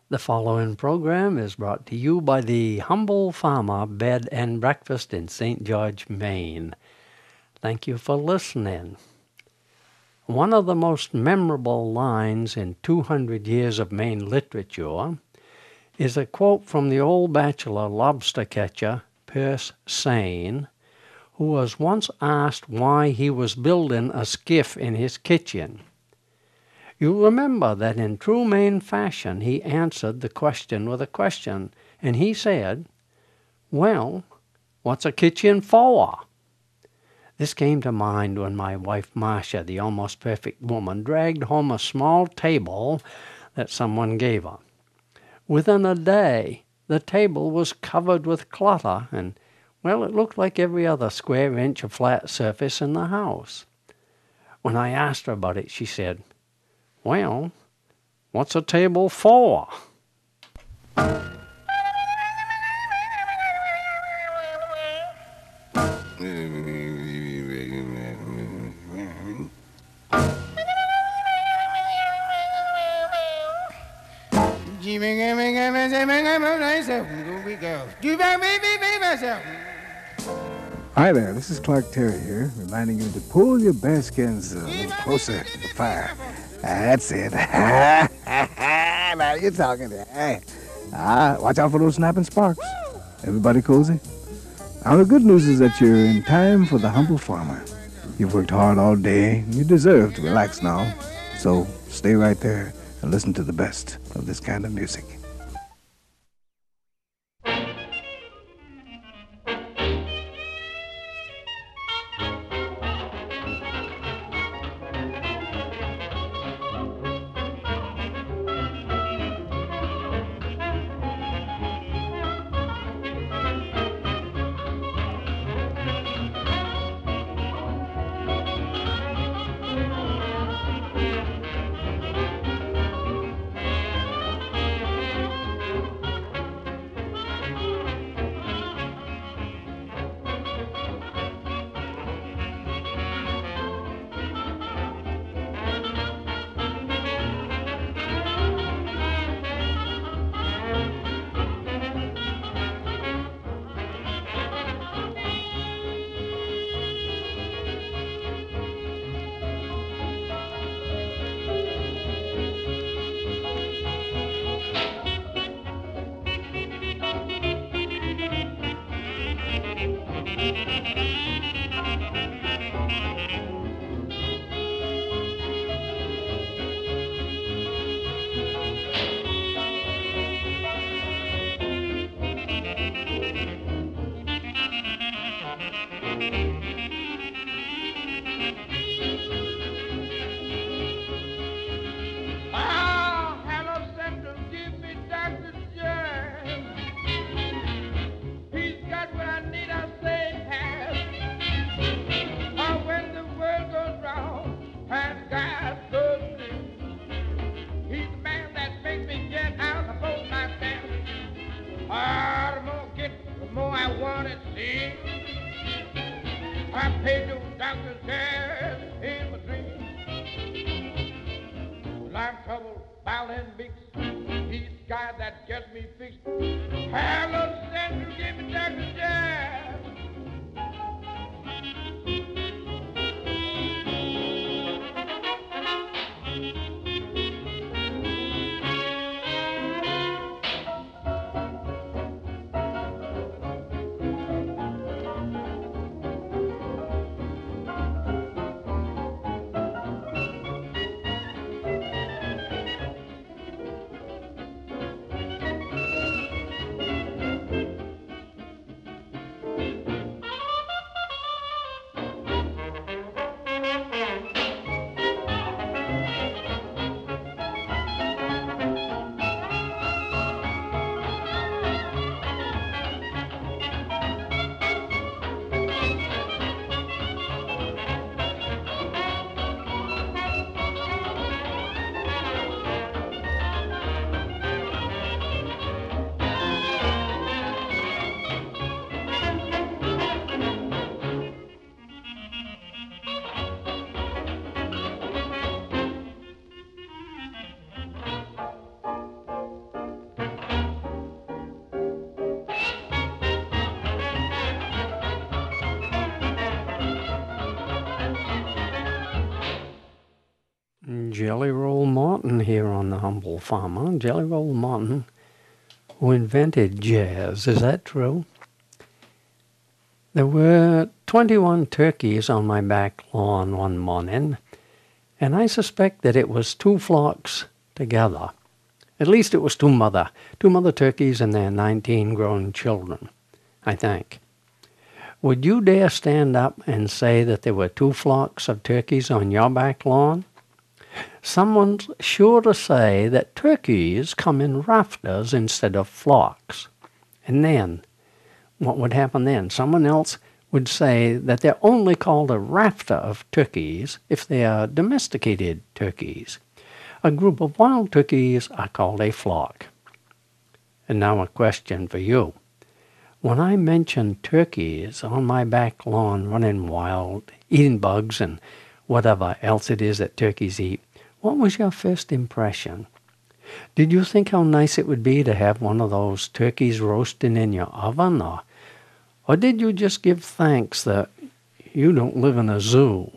The following program is brought to you by the Humble Farmer Bed and Breakfast in St. George, Maine. Thank you for listening. One of the most memorable lines in 200 years of Maine literature is a quote from the old bachelor lobster catcher, Pierce Sain, who was once asked why he was building a skiff in his kitchen. You remember that in true Maine fashion he answered the question with a question, and he said, "Well, what's a kitchen for?" This came to mind when my wife Marcia, the almost perfect woman, dragged home a small table that someone gave her. Within a day, the table was covered with clutter, and, well, it looked like every other square inch of flat surface in the house. When I asked her about it, she said, "Well, what's a table for?" Hi there, this is Clark Terry here, reminding you to pull your bearskins a little closer to the fire. That's it. Now you're talking. Watch out for those snapping sparks. Everybody cozy? Now the good news is that you're in time for the Humble Farmer. You've worked hard all day, and you deserve to relax now. So stay right there and listen to the best of this kind of music. Jelly Roll Morton here on The Humble Farmer. Jelly Roll Morton, who invented jazz. Is that true? There were 21 turkeys on my back lawn one morning, and I suspect that it was two flocks together. At least it was two mother turkeys and their 19 grown children, I think. Would you dare stand up and say that there were two flocks of turkeys on your back lawn? Someone's sure to say that turkeys come in rafters instead of flocks. And then, what would happen then? Someone else would say that they're only called a rafter of turkeys if they are domesticated turkeys. A group of wild turkeys are called a flock. And now a question for you. When I mentioned turkeys on my back lawn running wild, eating bugs and whatever else it is that turkeys eat, what was your first impression? Did you think how nice it would be to have one of those turkeys roasting in your oven? Or did you just give thanks that you don't live in a zoo?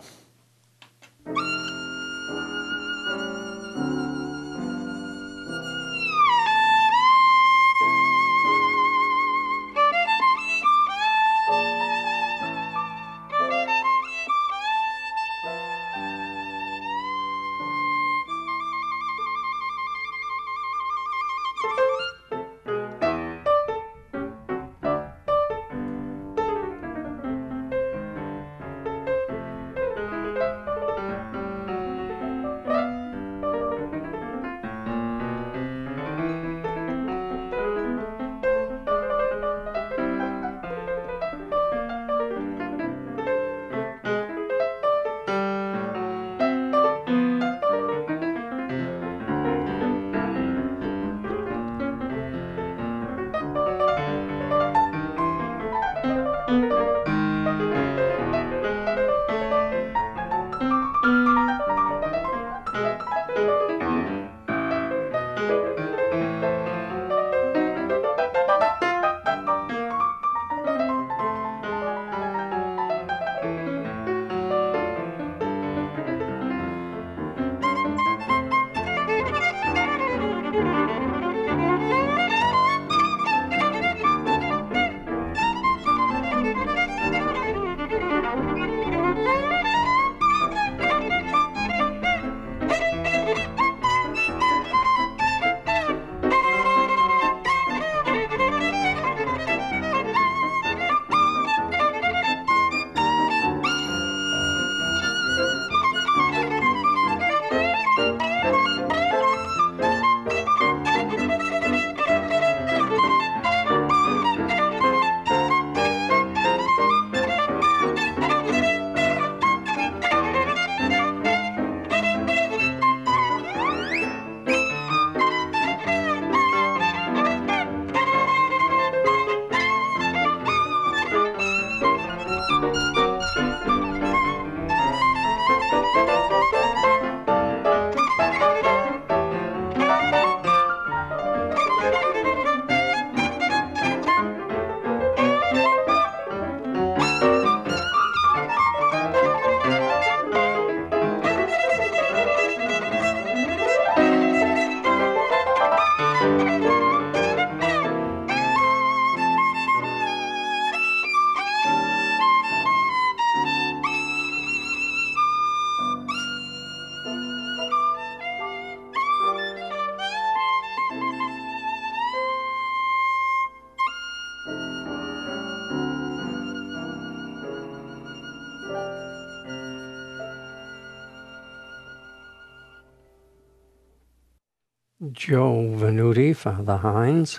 Joe Venuti, Father Hines.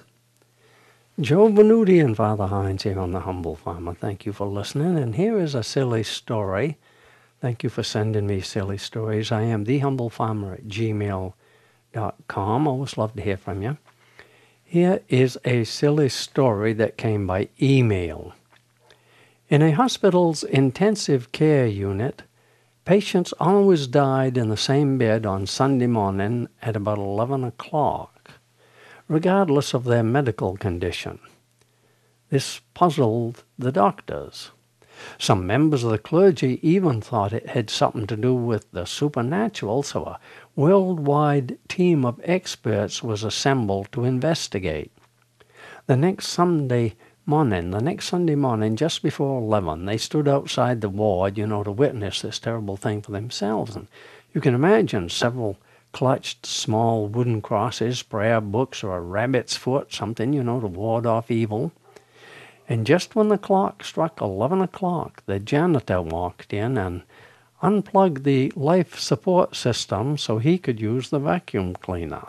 Joe Venuti and Father Hines here on The Humble Farmer. Thank you for listening. And here is a silly story. Thank you for sending me silly stories. I am thehumblefarmer@gmail.com. Always love to hear from you. Here is a silly story that came by email. In a hospital's intensive care unit, patients always died in the same bed on Sunday morning at about 11 o'clock, regardless of their medical condition. This puzzled the doctors. Some members of the clergy even thought it had something to do with the supernatural, so a worldwide team of experts was assembled to investigate. The next Sunday morning, just before 11, they stood outside the ward, to witness this terrible thing for themselves. And you can imagine several clutched small wooden crosses, prayer books, or a rabbit's foot, something, to ward off evil. And just when the clock struck 11 o'clock, the janitor walked in and unplugged the life support system so he could use the vacuum cleaner.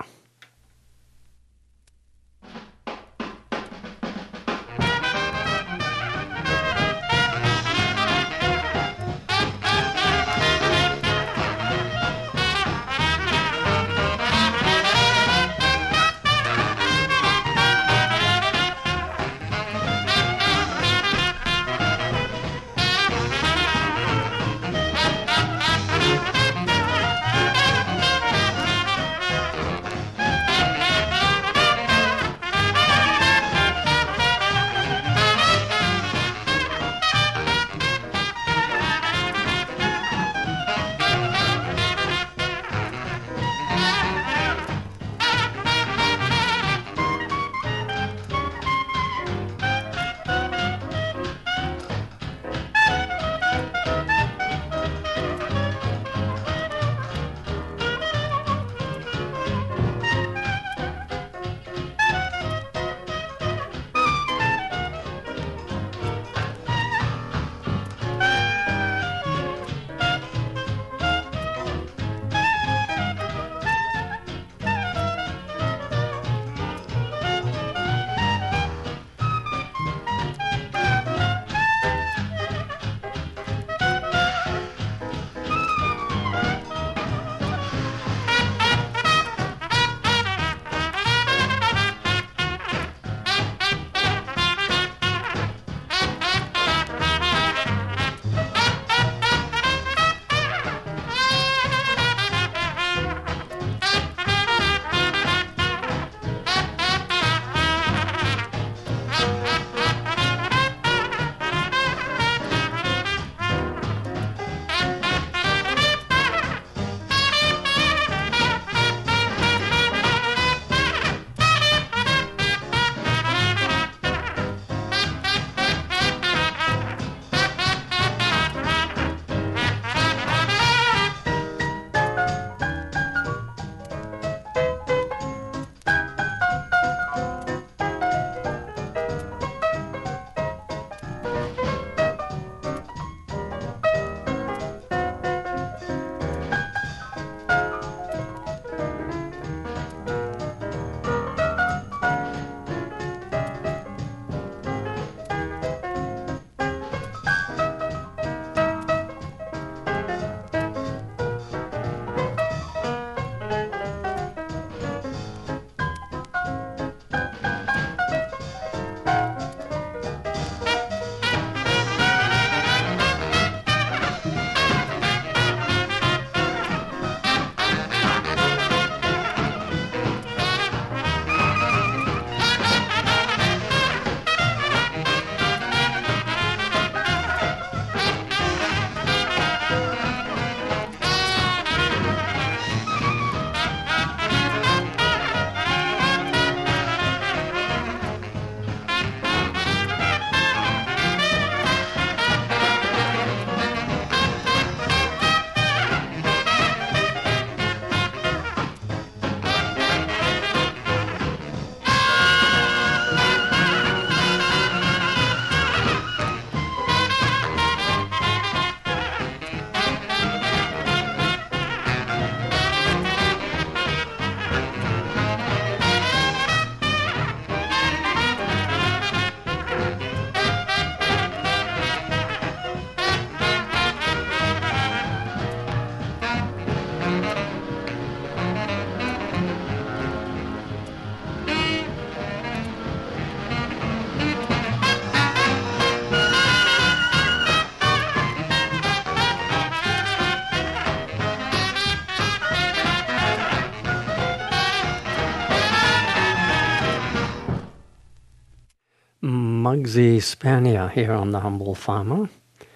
Muggsy Spanier here on The Humble Farmer.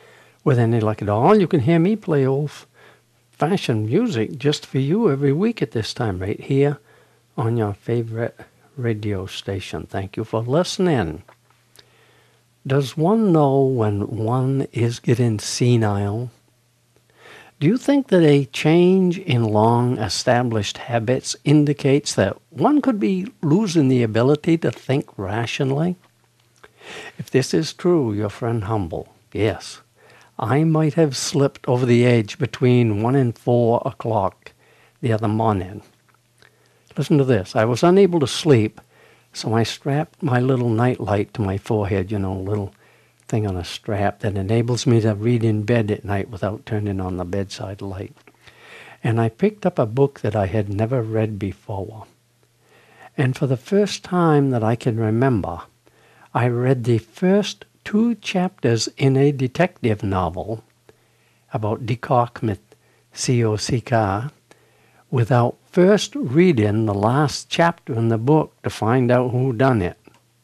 With any luck at all, you can hear me play old-fashioned music just for you every week at this time, right here on your favorite radio station. Thank you for listening. Does one know when one is getting senile? Do you think that a change in long-established habits indicates that one could be losing the ability to think rationally? If this is true, your friend Humble, yes, I might have slipped over the edge between 1 and 4 o'clock the other morning. Listen to this. I was unable to sleep, so I strapped my little nightlight to my forehead, little thing on a strap that enables me to read in bed at night without turning on the bedside light. And I picked up a book that I had never read before. And for the first time that I can remember, I read the first 2 chapters in a detective novel about Dikok Sika without first reading the last chapter in the book to find out who done it.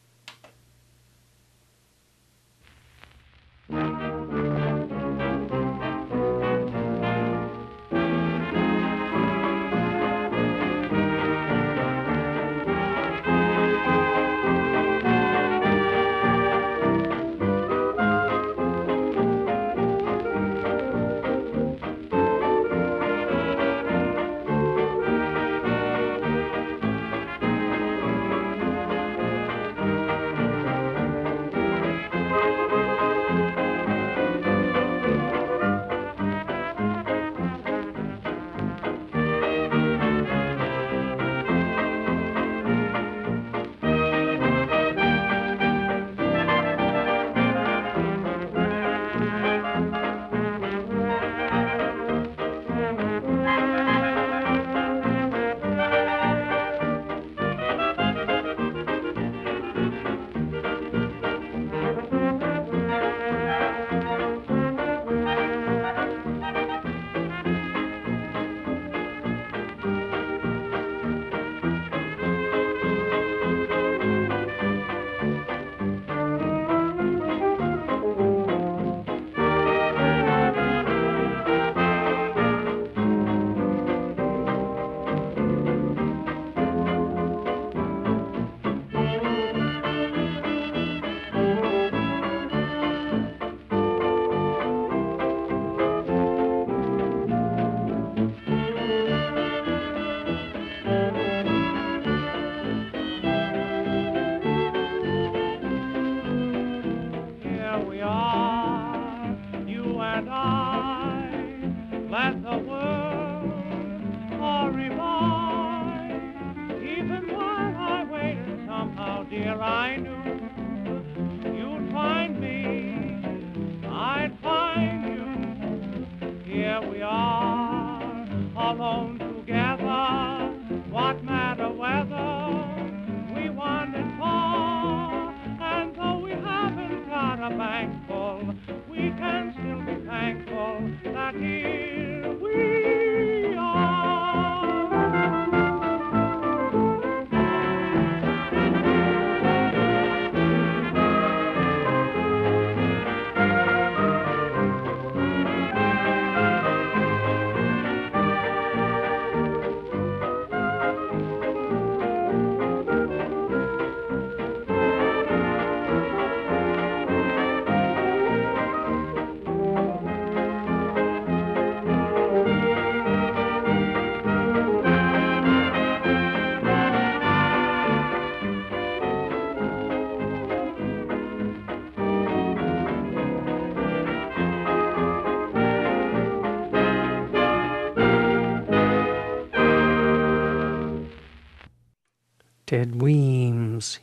Ted Weems.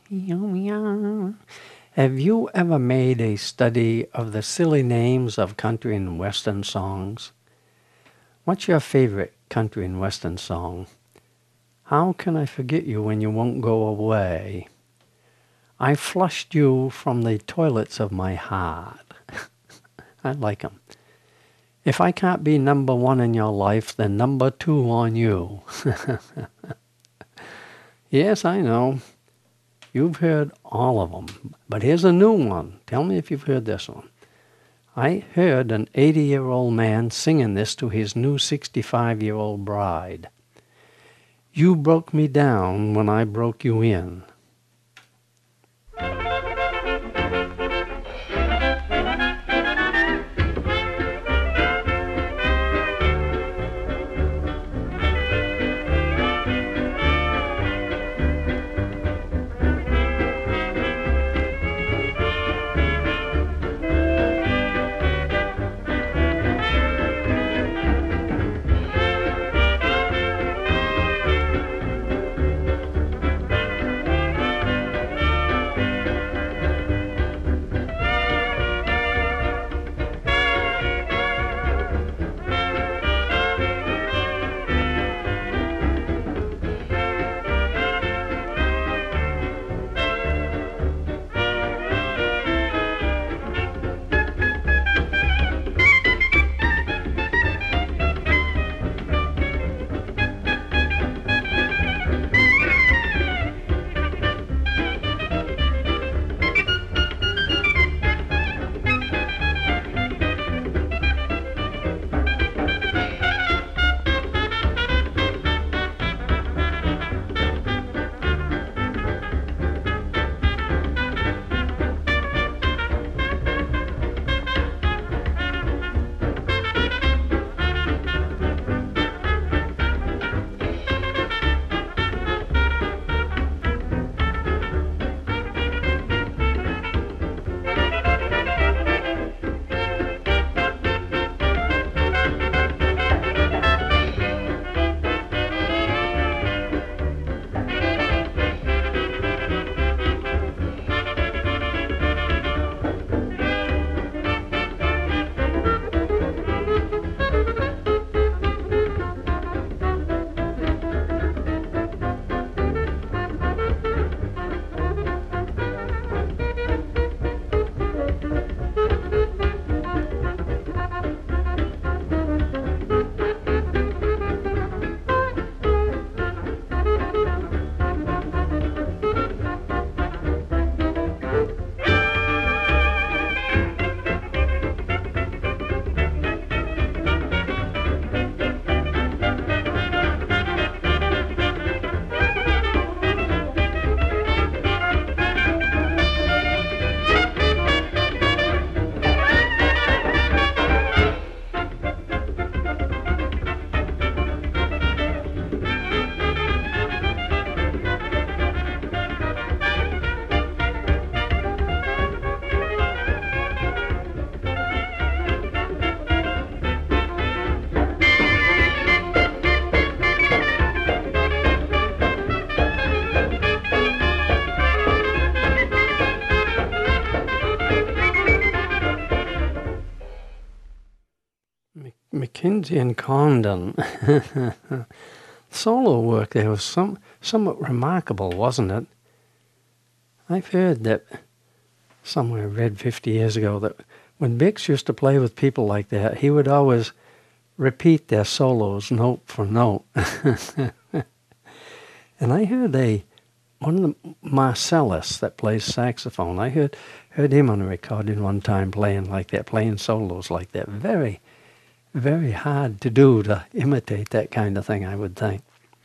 Have you ever made a study of the silly names of country and western songs? What's your favorite country and western song? How can I forget you when you won't go away? I flushed you from the toilets of my heart. I like them. If I can't be number 1 in your life, then number 2 on you. Yes, I know. You've heard all of them. But here's a new one. Tell me if you've heard this one. I heard an 80-year-old man singing this to his new 65-year-old bride. You broke me down when I broke you in. McKenzie and Condon. Solo work there was somewhat remarkable, wasn't it? I've heard that, somewhere I read 50 years ago, that when Bix used to play with people like that, he would always repeat their solos note for note. And I heard one of the Marcellus that plays saxophone, I heard him on a recording one time playing like that, playing solos like that. Very, very hard to do, to imitate that kind of thing, I would think.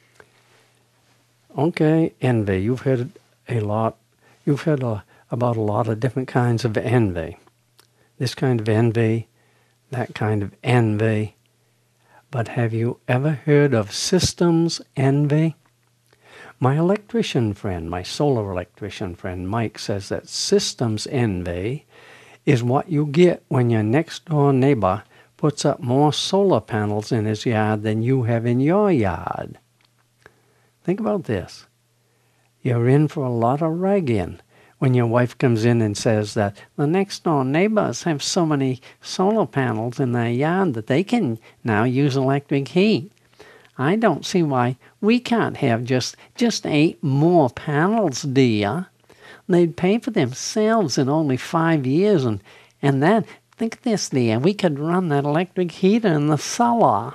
Okay, envy. You've heard a lot. You've heard about a lot of different kinds of envy. This kind of envy, that kind of envy. But have you ever heard of systems envy? My electrician friend, my solar electrician friend Mike, says that systems envy is what you get when your next door neighbor puts up more solar panels in his yard than you have in your yard. Think about this. You're in for a lot of ragging when your wife comes in and says that the next door neighbors have so many solar panels in their yard that they can now use electric heat. I don't see why we can't have just 8 more panels, dear. They'd pay for themselves in only 5 years, and then, think of this, dear, we could run that electric heater in the cellar.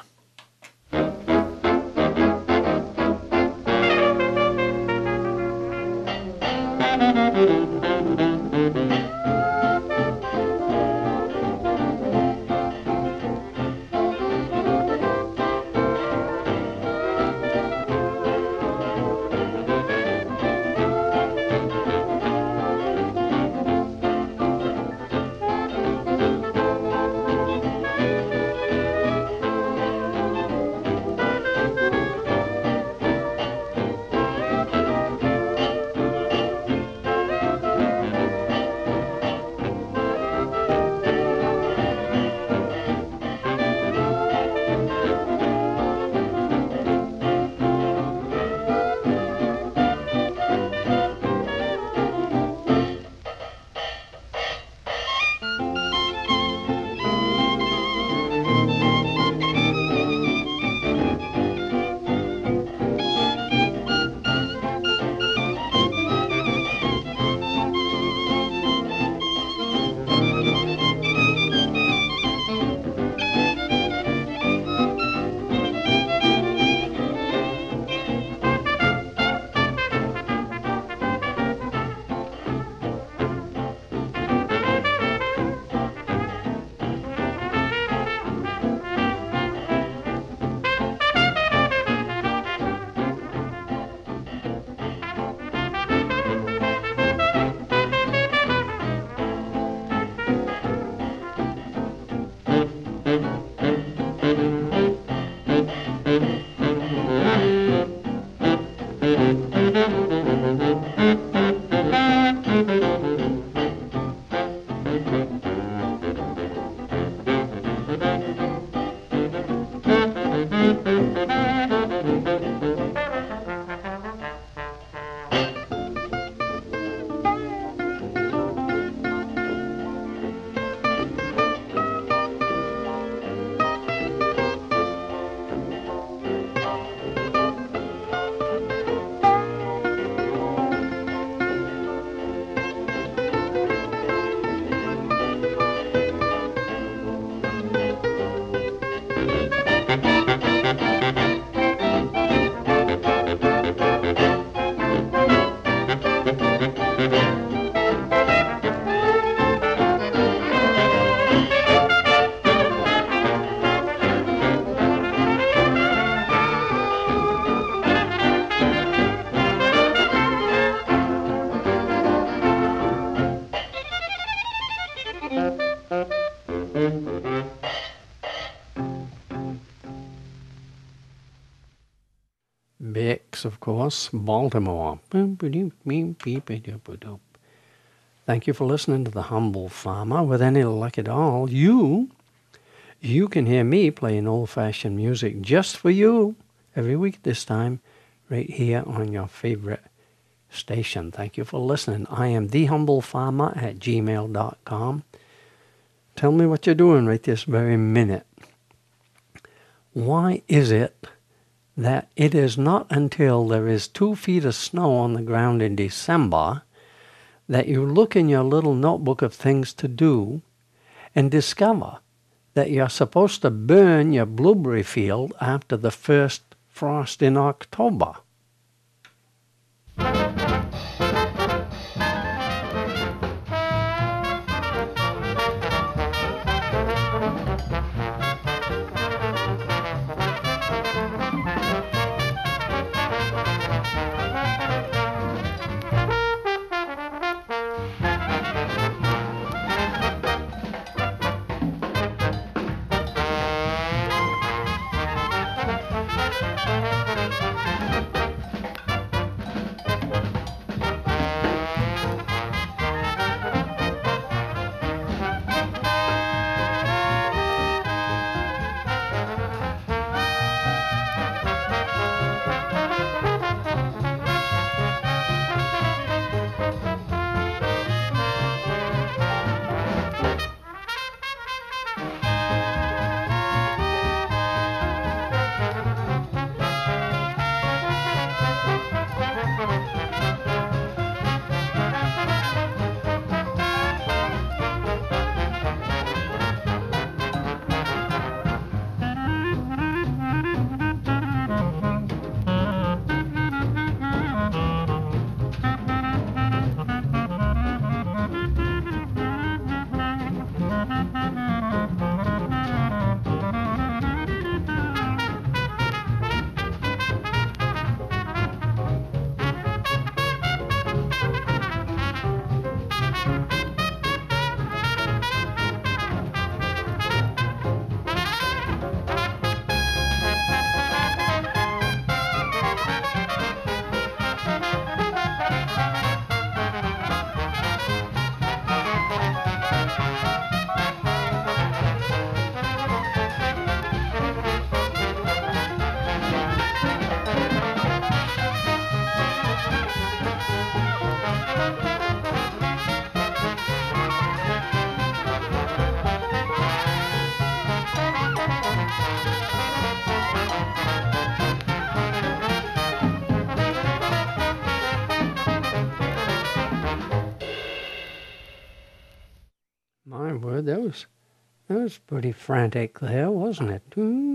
Bix, of course, Baltimore. Thank you for listening to The Humble Farmer. With any luck at all, you can hear me playing old-fashioned music just for you every week this time, right here on your favorite station. Thank you for listening. I am thehumblefarmer@gmail.com. Tell me what you're doing right this very minute. Why is it that it is not until there is 2 feet of snow on the ground in December that you look in your little notebook of things to do and discover that you're supposed to burn your blueberry field after the first frost in October? My word, that was pretty frantic there, wasn't it?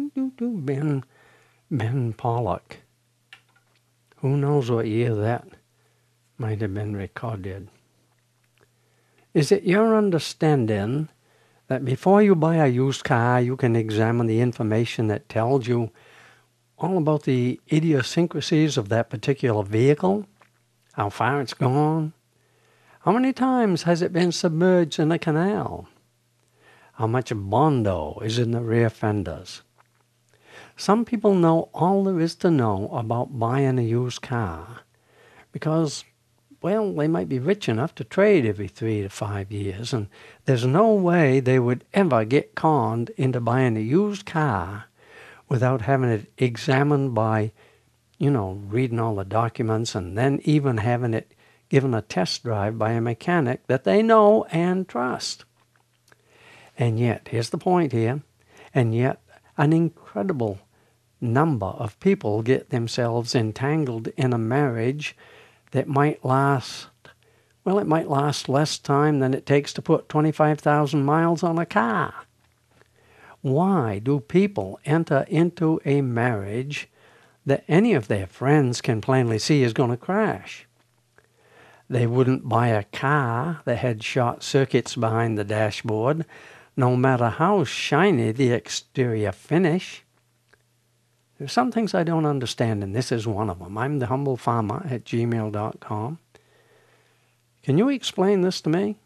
Ben Pollock. Who knows what year that might have been recorded. Is it your understanding that before you buy a used car, you can examine the information that tells you all about the idiosyncrasies of that particular vehicle? How far it's gone? How many times has it been submerged in a canal? How much Bondo is in the rear fenders? Some people know all there is to know about buying a used car because, well, they might be rich enough to trade every 3 to 5 years, and there's no way they would ever get conned into buying a used car without having it examined by, reading all the documents and then even having it given a test drive by a mechanic that they know and trust. And yet, here's the point here, and yet an incredible number of people get themselves entangled in a marriage that might last less time than it takes to put 25,000 miles on a car. Why do people enter into a marriage that any of their friends can plainly see is going to crash? They wouldn't buy a car that had short circuits behind the dashboard, no matter how shiny the exterior finish. There's some things I don't understand, and this is one of them. I'm thehumblefarmer@gmail.com. Can you explain this to me?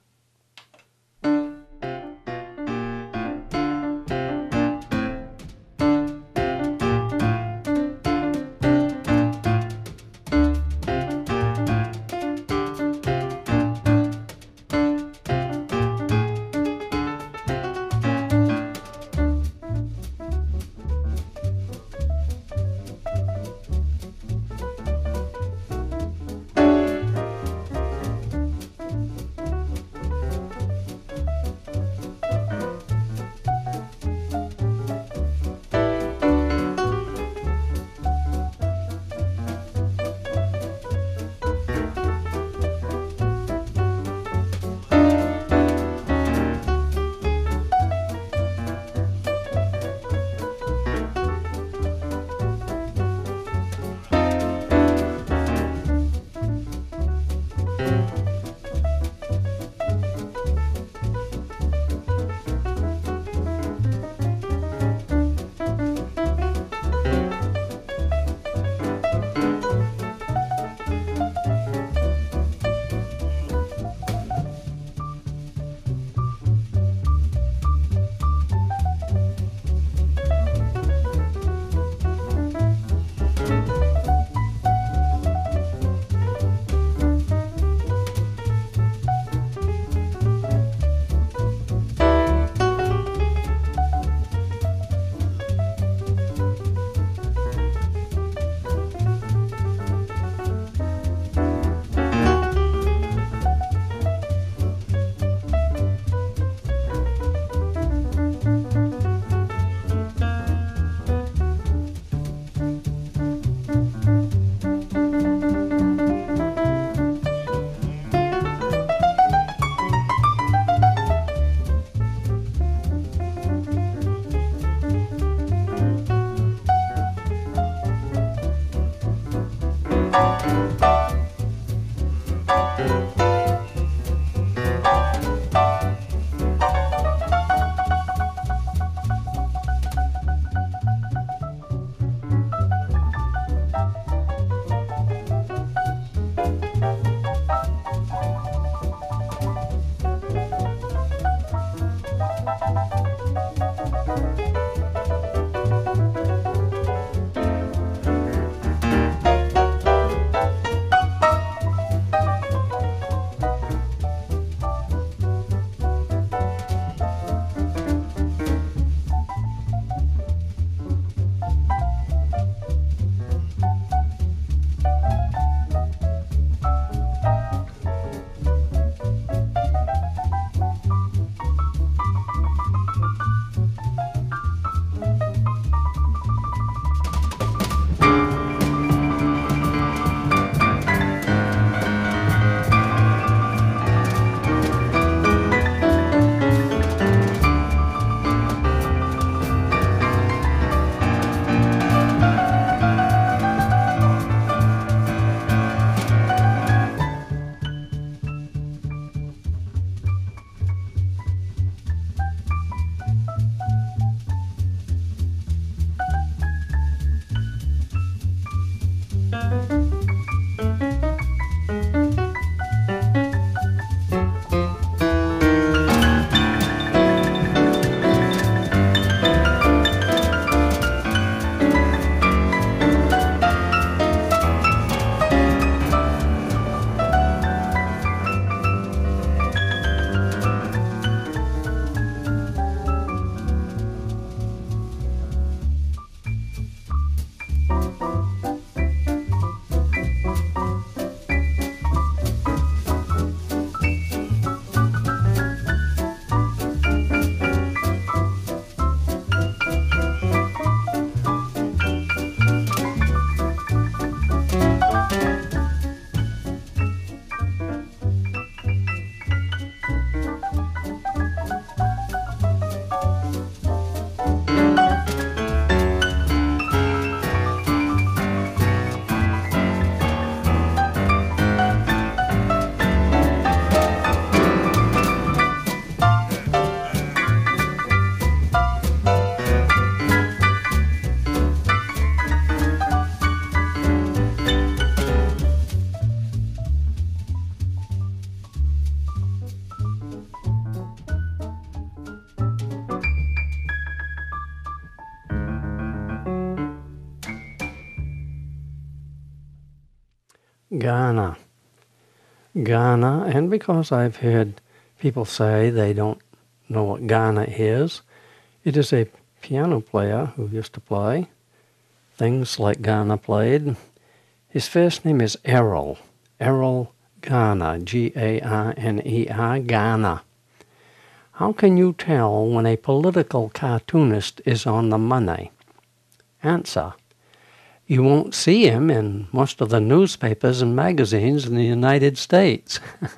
Ghana. Ghana, and because I've heard people say they don't know what Ghana is, it is a piano player who used to play things like Ghana played. His first name is Errol. Errol Garner, Garner, Ghana. How can you tell when a political cartoonist is on the money? Answer. You won't see him in most of the newspapers and magazines in the United States.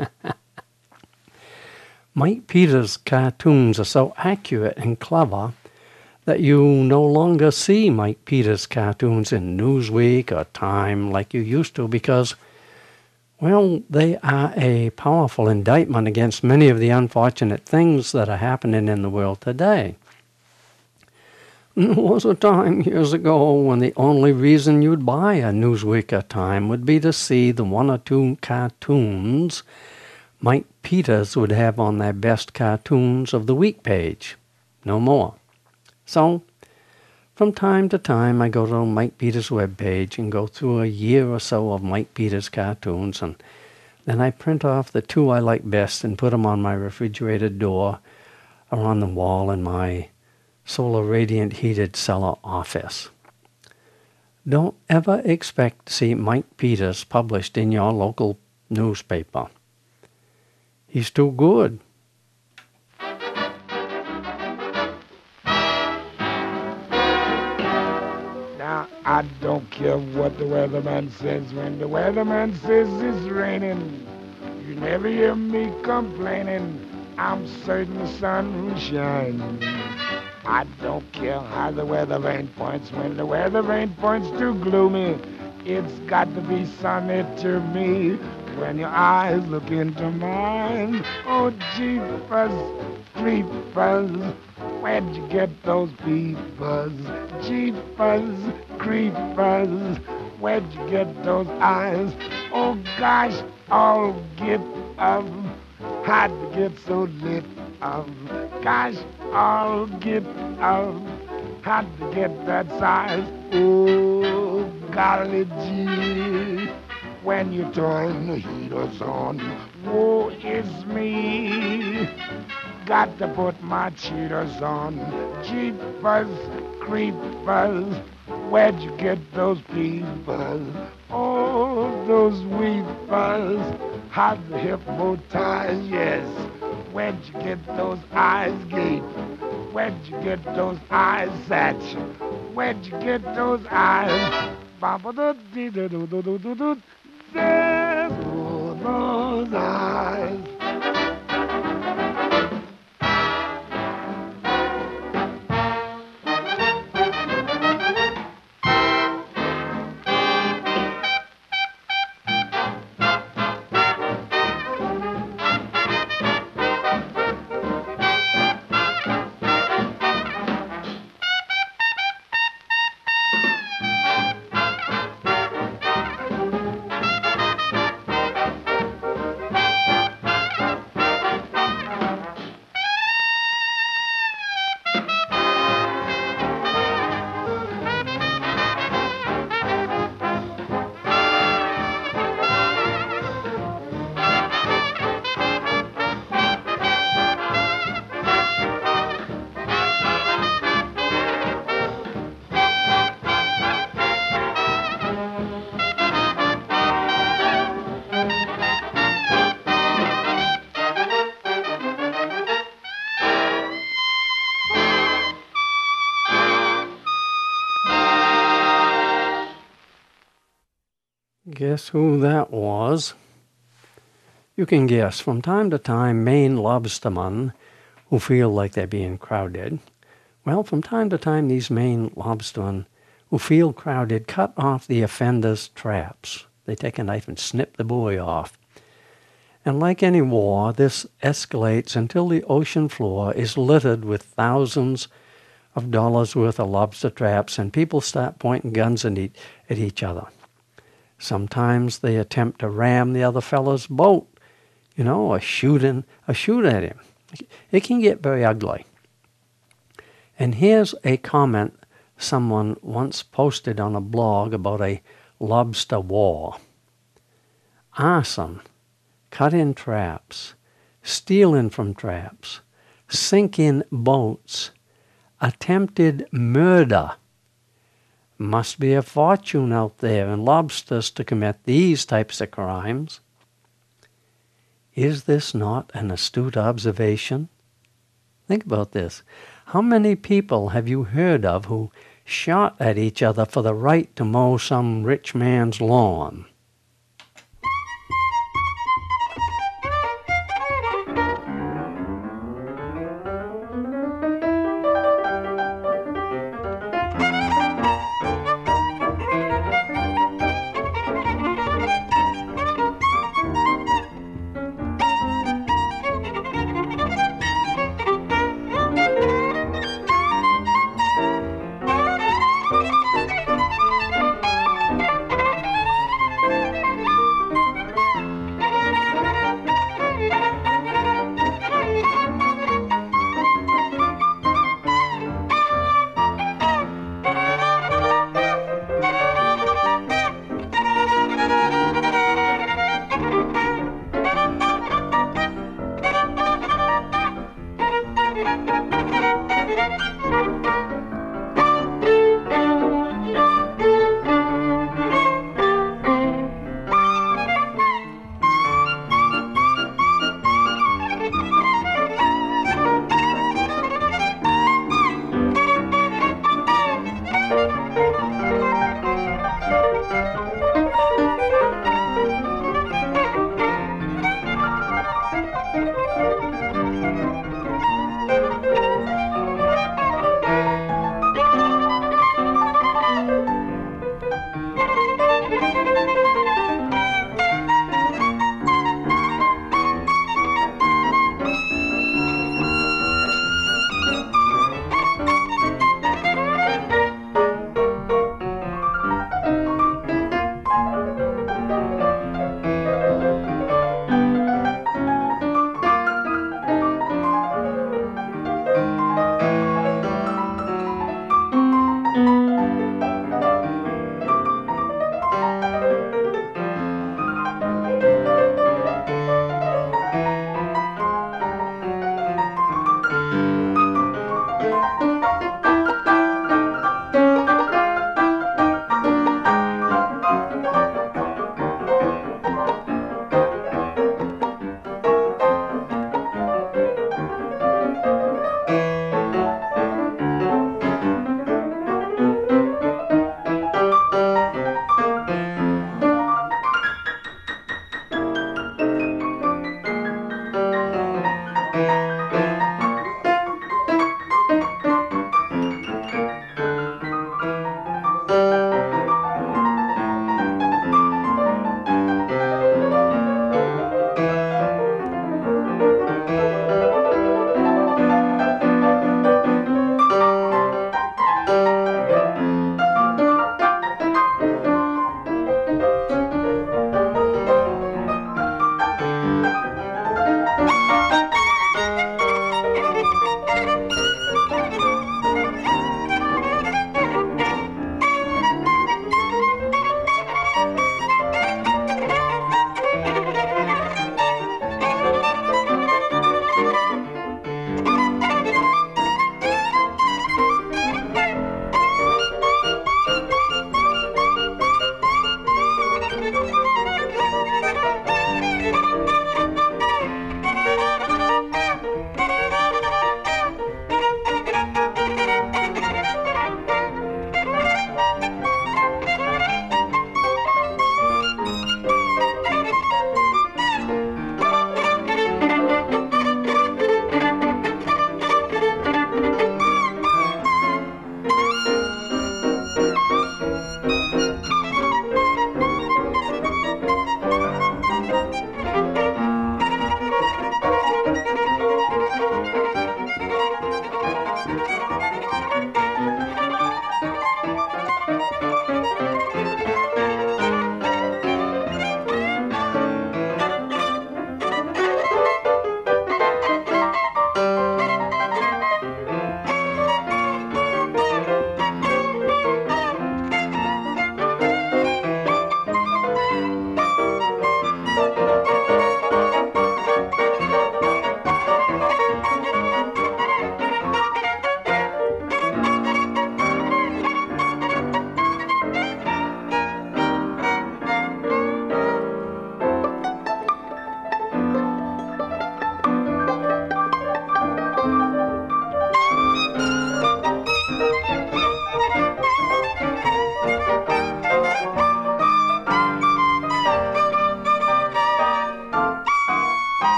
Mike Peters' cartoons are so accurate and clever that you no longer see Mike Peters' cartoons in Newsweek or Time like you used to because, well, they are a powerful indictment against many of the unfortunate things that are happening in the world today. There was a time years ago when the only reason you'd buy a Newsweek or Time would be to see the one or two cartoons Mike Peters would have on their best cartoons of the week page. No more. So, from time to time, I go to Mike Peters' webpage and go through a year or so of Mike Peters cartoons, and then I print off the two I like best and put them on my refrigerator door or on the wall in my solar radiant heated cellar office. Don't ever expect to see Mike Peters published in your local newspaper. He's too good. Now, I don't care what the weatherman says. When the weatherman says it's raining, you never hear me complaining. I'm certain the sun will shine. I don't care how the weather vane points. When the weather vane points too gloomy, it's got to be sunny to me. When your eyes look into mine, oh jeepers, creepers, where'd you get those peepers? Jeepers, creepers, where'd you get those eyes? Oh gosh, I'll get up, how'd you get so lit up? Gosh, I'll get up, how'd you get that size? Oh, golly gee, when you turn the heaters on, woe is me. Got to put my cheaters on. Jeepers, creepers, where'd you get those peepers? Oh, those weepers, how'd you hypnotize? Yes, where'd you get those eyes, Gape? Where'd you get those eyes, Satch? Where'd you get those eyes? There's those eyes. Guess who that was? You can guess. From time to time, Maine lobstermen who feel like they're being crowded, well, from time to time, these Maine lobstermen who feel crowded cut off the offender's traps. They take a knife and snip the buoy off. And like any war, this escalates until the ocean floor is littered with thousands of dollars worth of lobster traps, and people start pointing guns at each other. Sometimes they attempt to ram the other fellow's boat, or shoot at him. It can get very ugly. And here's a comment someone once posted on a blog about a lobster war. arson, cut-in traps, stealing from traps, sink-in boats, attempted murder. Must be a fortune out there in lobsters to commit these types of crimes. Is this not an astute observation? Think about this. How many people have you heard of who shot at each other for the right to mow some rich man's lawn?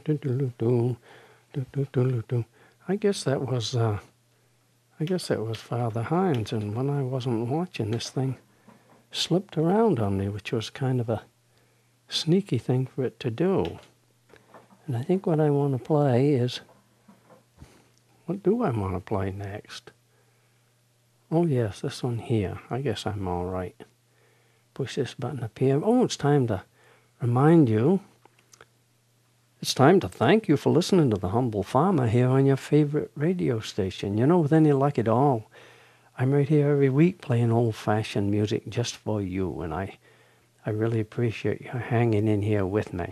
I guess that was Father Hines, and when I wasn't watching, this thing slipped around on me, which was kind of a sneaky thing for it to do. And I think what I want to play is, what do I want to play next? Oh yes, this one here. I guess I'm all right. Push this button up here. Oh, it's time to remind you. It's time to thank you for listening to The Humble Farmer here on your favorite radio station. You know, with any luck at all, I'm right here every week playing old-fashioned music just for you, and I really appreciate you hanging in here with me.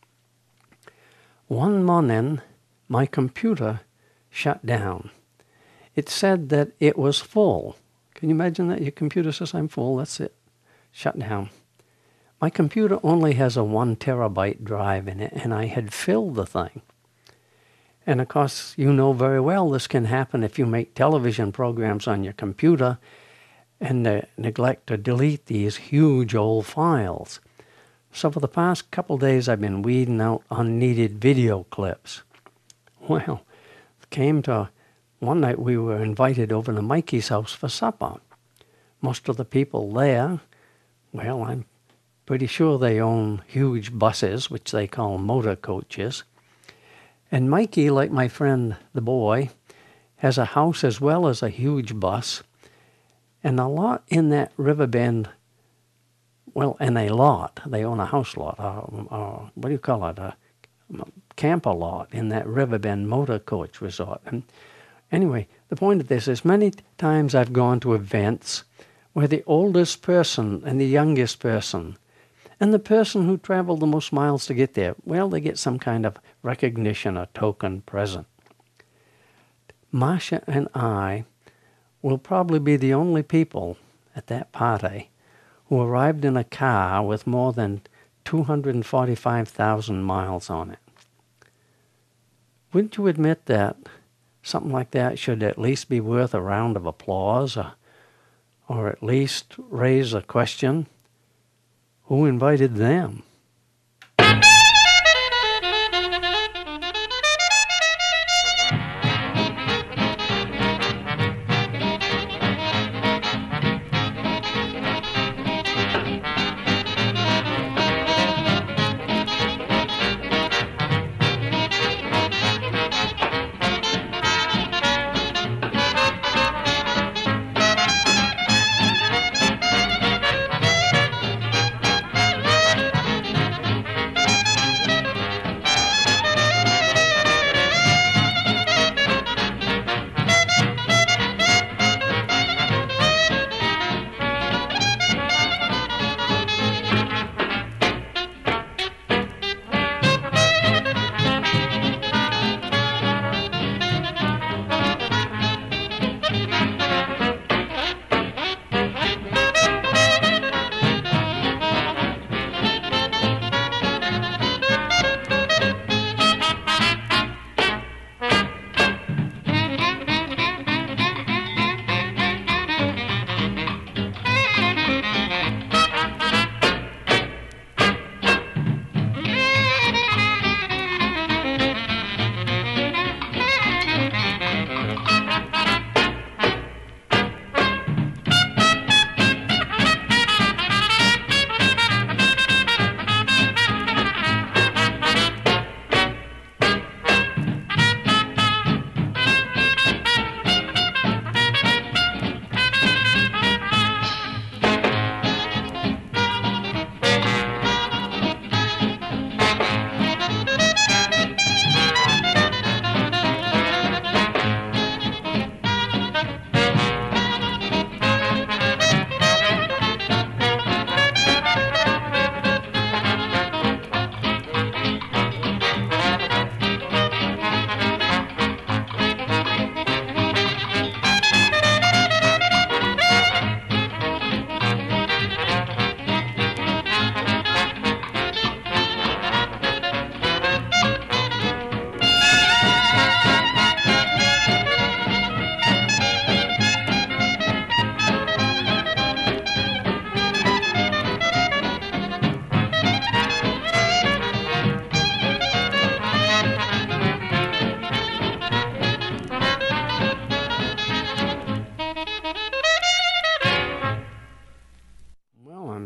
One morning, my computer shut down. It said that it was full. Can you imagine that? Your computer says, I'm full, that's it. Shut down. My computer only has a 1 terabyte drive in it, and I had filled the thing. And of course, you know very well this can happen if you make television programs on your computer and neglect to delete these huge old files. So for the past couple days, I've been weeding out unneeded video clips. Well, it came to one night we were invited over to Mikey's house for supper. Most of the people there, well, I'm pretty sure they own huge buses, which they call motor coaches. And Mikey, like my friend the boy, has a house as well as a huge bus. And a lot in that Riverbend, well, and a lot, they own a house lot, what do you call it, a camper lot in that Riverbend motor coach resort. And anyway, the point of this is many times I've gone to events where the oldest person and the youngest person and the person who traveled the most miles to get there, well, they get some kind of recognition, a token present. Masha and I will probably be the only people at that party who arrived in a car with more than 245,000 miles on it. Wouldn't you admit that something like that should at least be worth a round of applause, or at least raise a question? Who invited them?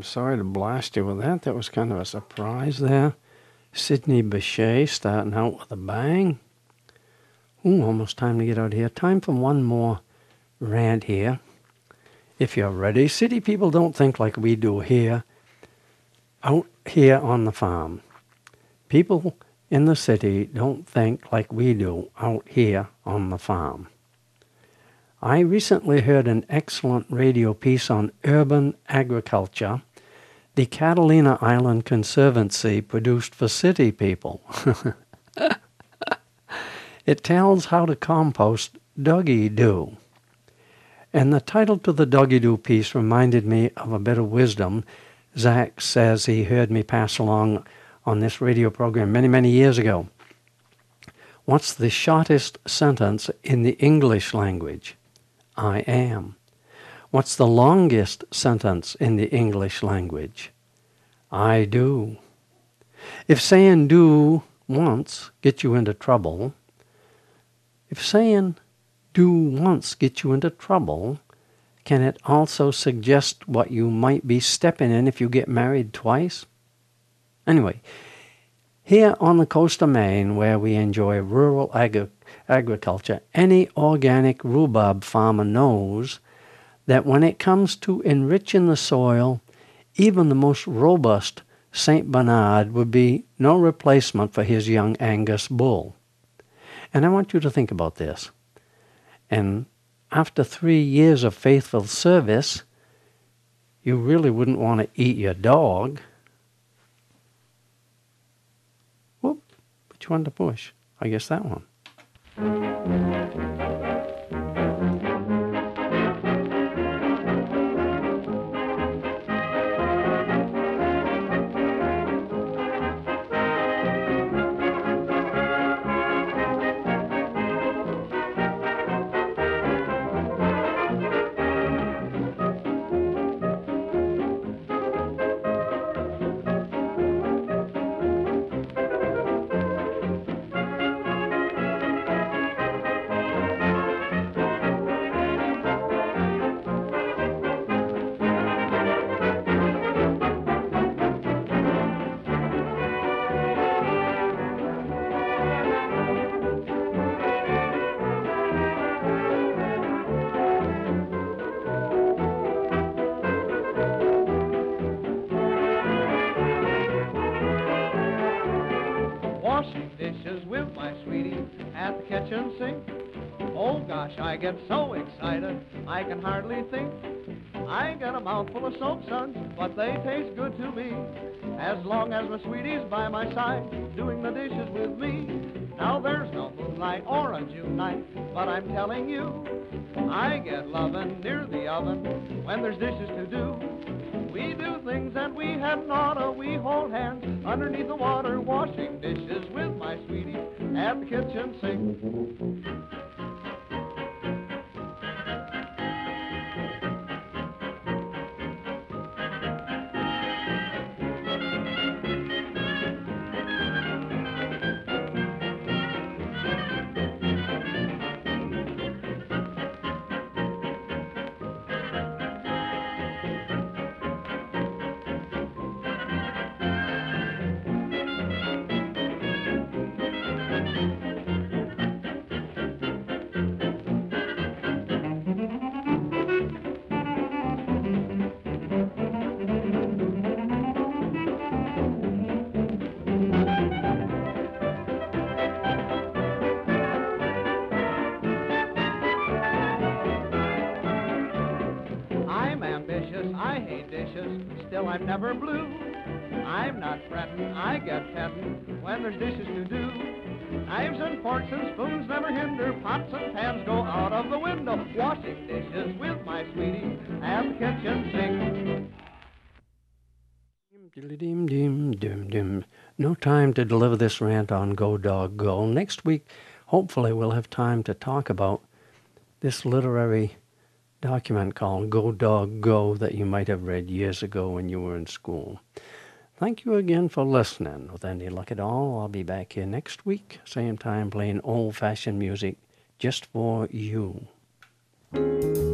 sorry to blast you with that. That was kind of a surprise there. Sidney Bechet starting out with a bang. Ooh, almost time to get out of here. Time for one more rant here. If you're ready, city people don't think like we do here, out here on the farm. People in the city don't think like we do out here on the farm. I recently heard an excellent radio piece on urban agriculture the Catalina Island Conservancy produced for city people. It tells how to compost doggy-doo. And the title to the doggy-doo piece reminded me of a bit of wisdom Zach says he heard me pass along on this radio program many, many years ago. What's the shortest sentence in the English language? I am. What's the longest sentence in the English language? I do. If saying do once gets you into trouble, can it also suggest what you might be stepping in if you get married twice? Anyway, here on the coast of Maine, where we enjoy rural agriculture, any organic rhubarb farmer knows that when it comes to enriching the soil, even the most robust St. Bernard would be no replacement for his young Angus bull. And I want you to think about this. And after 3 years of faithful service, you really wouldn't want to eat your dog. Whoop, which one to push? I guess that one. I get so excited, I can hardly think. I get a mouthful of soap suds, but they taste good to me. As long as my sweetie's by my side, doing the dishes with me. Now there's no moonlight or a June night, but I'm telling you, I get lovin' near the oven when there's dishes to do. We do things that we hadn't oughta. We hold hands underneath the water, washing dishes with my sweetie at the kitchen sink. Still I'm never blue. I'm not frettin', I get pettin' when there's dishes to do. Knives and forks and spoons never hinder. Pots and pans go out of the window. Washing dishes with my sweetie at the kitchen sink. No time to deliver this rant on Go Dog Go. Next week, hopefully we'll have time to talk about this literary document called Go Dog Go that you might have read years ago when you were in school. Thank you again for listening. With any luck at all, I'll be back here next week, same time, playing old-fashioned music just for you.